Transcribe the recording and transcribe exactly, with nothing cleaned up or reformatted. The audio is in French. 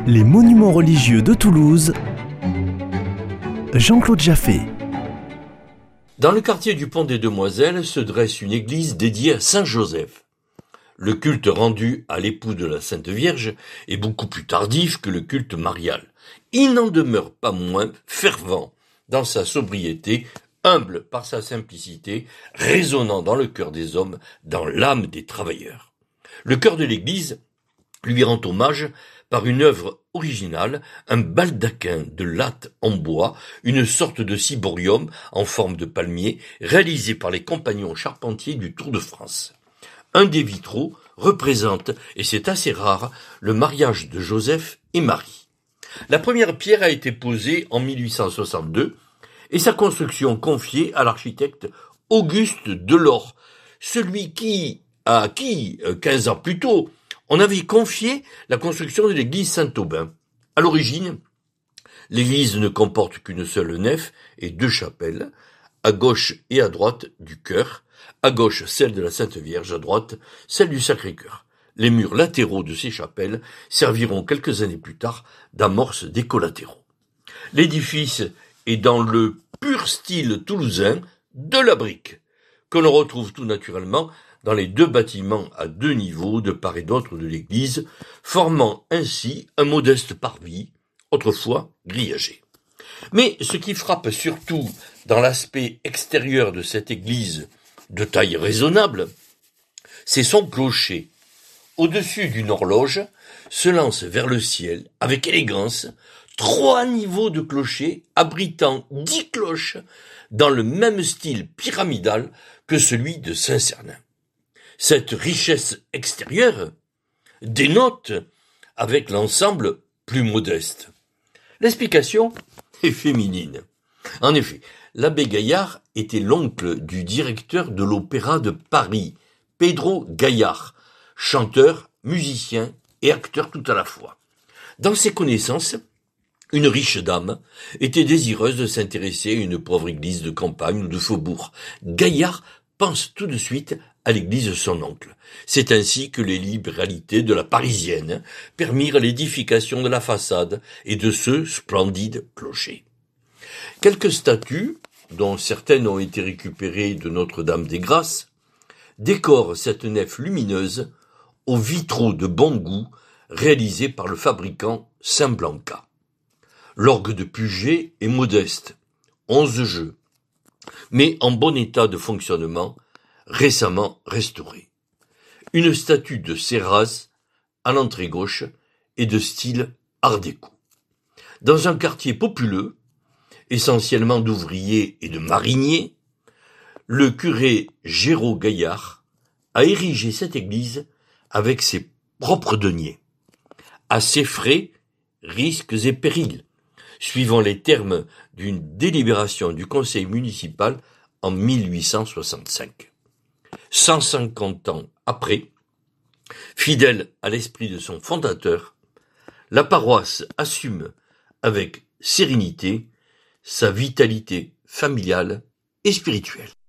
Les monuments religieux de Toulouse, Jean-Claude Jaffé. Dans le quartier du Pont des Demoiselles se dresse une église dédiée à Saint Joseph. Le culte rendu à l'époux de la Sainte Vierge est beaucoup plus tardif que le culte marial. Il n'en demeure pas moins fervent dans sa sobriété, humble par sa simplicité, résonnant dans le cœur des hommes, dans l'âme des travailleurs. Le chœur de l'église lui rend hommage par une œuvre originale, un baldaquin de latte en bois, une sorte de ciborium en forme de palmier, réalisé par les compagnons charpentiers du Tour de France. Un des vitraux représente, et c'est assez rare, le mariage de Joseph et Marie. La première pierre a été posée en mille huit cent soixante-deux et sa construction confiée à l'architecte Auguste Delors, celui qui, à qui, quinze ans plus tôt, on avait confié la construction de l'église Saint-Aubin. À l'origine, l'église ne comporte qu'une seule nef et deux chapelles, à gauche et à droite du chœur, à gauche celle de la Sainte Vierge, à droite celle du Sacré-Cœur. Les murs latéraux de ces chapelles serviront quelques années plus tard d'amorce des collatéraux. L'édifice est dans le pur style toulousain de la brique, que l'on retrouve tout naturellement dans les deux bâtiments à deux niveaux de part et d'autre de l'église, formant ainsi un modeste parvis, autrefois grillagé. Mais ce qui frappe surtout dans l'aspect extérieur de cette église de taille raisonnable, c'est son clocher. Au-dessus d'une horloge se lance vers le ciel, avec élégance, trois niveaux de clocher abritant dix cloches dans le même style pyramidal que celui de Saint-Cernin. Cette richesse extérieure dénote avec l'ensemble plus modeste. L'explication est féminine. En effet, l'abbé Gaillard était l'oncle du directeur de l'Opéra de Paris, Pedro Gaillard, chanteur, musicien et acteur tout à la fois. Dans ses connaissances, une riche dame était désireuse de s'intéresser à une pauvre église de campagne ou de faubourg. Gaillard pense tout de suite à l'église de son oncle. C'est ainsi que les libéralités de la Parisienne permirent l'édification de la façade et de ce splendide clocher. Quelques statues, dont certaines ont été récupérées de Notre-Dame des Grâces, décorent cette nef lumineuse aux vitraux de bon goût réalisés par le fabricant Saint-Blanca. L'orgue de Puget est modeste, onze jeux, mais en bon état de fonctionnement, récemment restauré. Une statue de Serraz, à l'entrée gauche, est de style art déco. Dans un quartier populeux, essentiellement d'ouvriers et de mariniers, le curé Géraud Gaillard a érigé cette église avec ses propres deniers, à ses frais, risques et périls, suivant les termes d'une délibération du conseil municipal en mille huit cent soixante-cinq. cent cinquante ans après, fidèle à l'esprit de son fondateur, la paroisse assume avec sérénité sa vitalité familiale et spirituelle.